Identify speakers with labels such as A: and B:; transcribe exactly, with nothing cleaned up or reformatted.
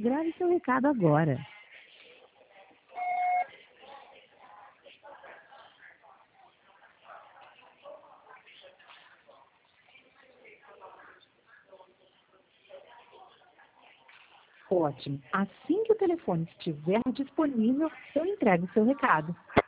A: Grave seu recado agora. Ótimo. Assim que o telefone estiver disponível, eu entrego seu recado.